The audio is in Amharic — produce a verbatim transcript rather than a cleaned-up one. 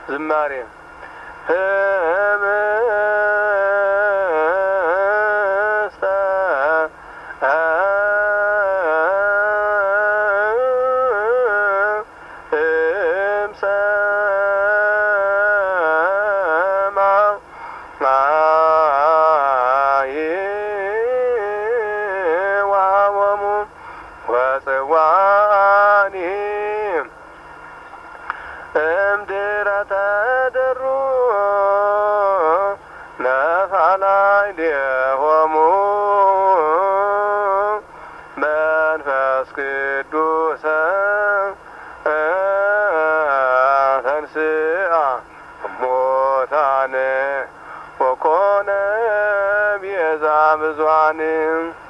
ዝማሬ እምድረ ተደሩ ነፋላይ ዴሆሙ መንፈስ ቅዱስ ተንሥአ እሙታን ወኮነ ቤዛ ብዙኃን